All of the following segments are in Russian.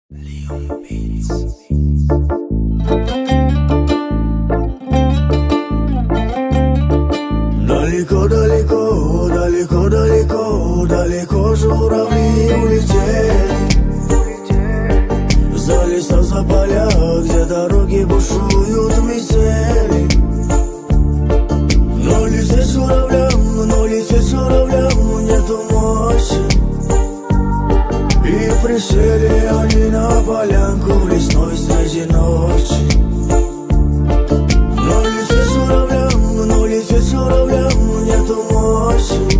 Leon Beats. Далеко, далеко, далеко, далеко, далеко журавли улетели. За леса, за поля, где дороги бушуют метели. Но лететь журавлям нету мощи. И присели они на полянку лесной среди ночи. Но лететь журавлям нету мощи.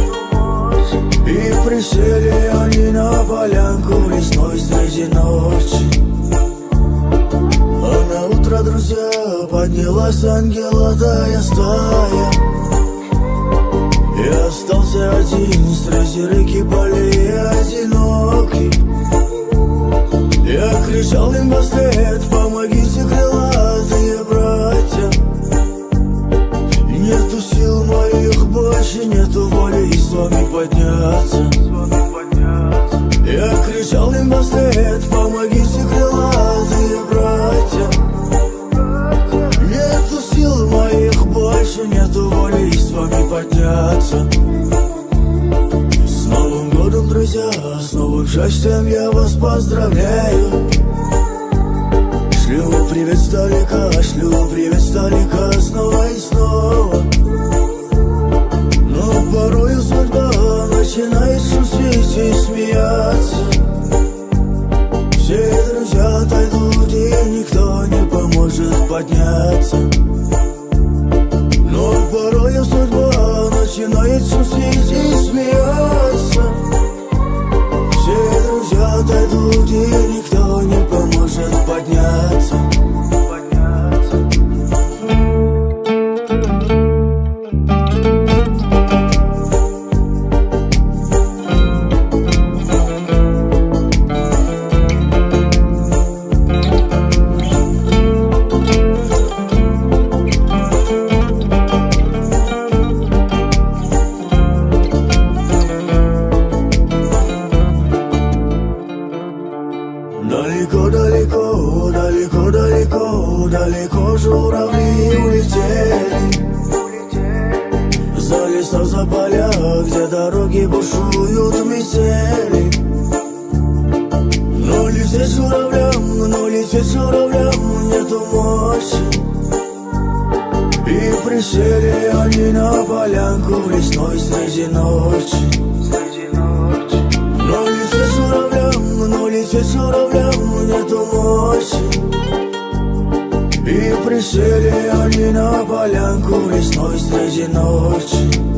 И присели они на полянку лесной среди ночи. А на утро, друзья, поднялась ангелодая стая. И остался один среди реки полей одинокий. Я кричал им вслед: помогите, крылатые братья. Нету сил моих больше, нету воли с вами подняться. Я кричал им вслед: помогите, крылатые братья. Нету сил моих больше, нету воли с вами подняться. С Новым годом, друзья, с новым счастьем я вас поздравляю. Шлю привет издалека, снова и снова. Но порою судьба начинает шутить и смеяться. Все друзья отойдут, и никто не поможет подняться. Но порою судьба начинает шутить и смеяться. Все друзья отойдут, и никто не поможет подняться. Далеко, далеко, далеко, далеко, далеко журавли улетели. За леса, за поля, где дороги бушуют метели. Но лететь журавлям нету мощи. И присели они на полянку лесной среди ночи. Но лететь журавлям нету мощи. И присели они на полянку лесной среди ночи.